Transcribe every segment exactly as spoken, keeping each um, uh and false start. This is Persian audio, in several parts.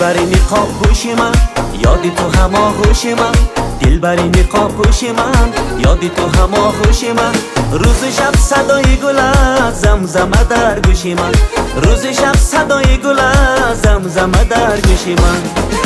دلبری نقاب پوش من، یادی تو هم آغوش من. دلبری نقاب پوش من، یادی تو هم آغوش من. روز شب صدای گل زمزمه در گوش من. روز شب صدای گل زمزمه در گوش من.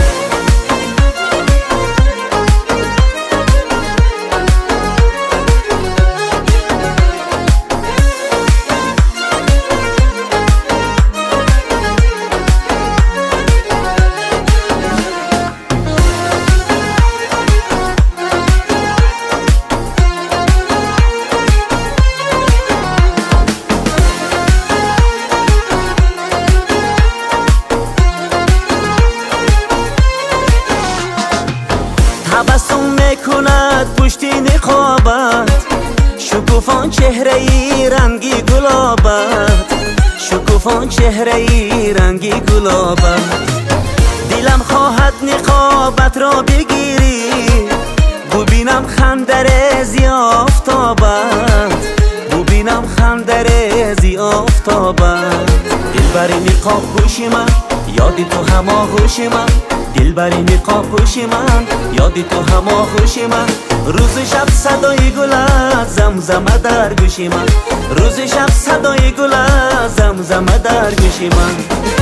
تبسم میکند پشت نقابت، شکوفان چهره ای رنگی گلابت. شکوفان چهره ای رنگی گلابت. دلم خواهد نقابت را بگیری، ببینم خندر زی آفتابت. ببینم خندر زی آفتابت. دلبری نقاب پوش من، یادی تو هم آغوش من. دلبری نقاب پوش من، یادی تو هم آغوش من. روز شب صدای گل زمزمه در گوش من. روز شب صدای گل زمزمه در گوش من.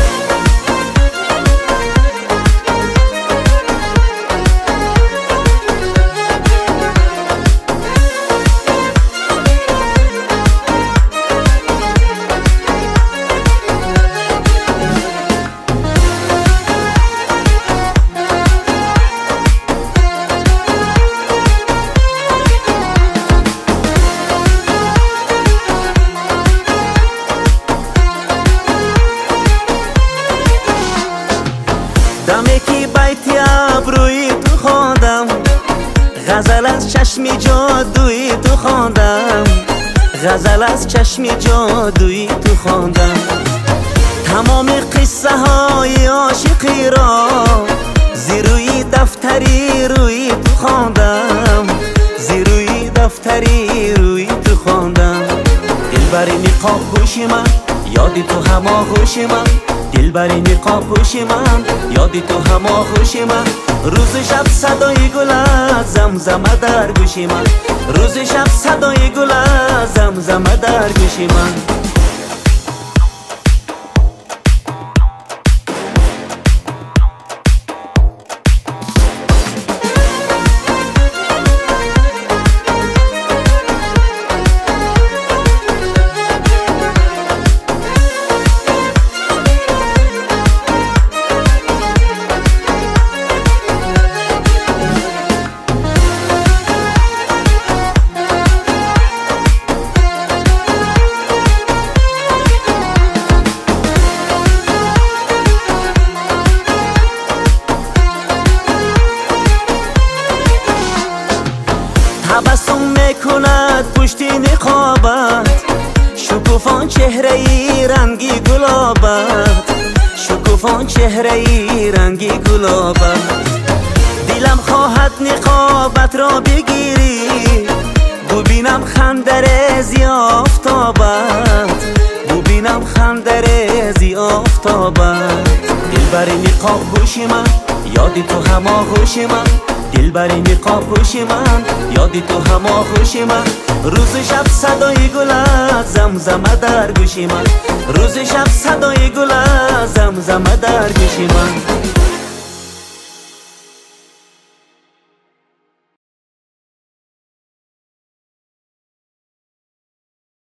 دمی که بیتی ابروی تو خواندم، غزل از چشم جادوی تو خواندم. غزل از چشم جادوی تو خواندم. تمام قصه های عاشقی را زیروی دفتری روی تو خواندم. زیروی دفتری روی تو خواندم. دلبری نقاب پوش من، یادی تو هم آغوش من. دلبری نقاب پوش من، یادی تو هم آغوش من. روز شب صدای گل زمزمه در گوش من. روز شب صدای گل زمزمه در گوش من. تبسم میکند پشت نقابت، شکوفان چهره ای رنگی گلابت. شکوفان چهره ای رنگی گلابت. دلم خواهد نقابت را بگیری، ببینم خندر زی آفتابت. ببینم خندر زی آفتابت. دلبری نقاب پوش من، یادی تو هم آغوش من. دلبری نقاب پوش من، یادی تو هم آغوش من. روز شب صدای گل زمزمه در گوش من. روز شب صدای گل زمزمه در گوش من.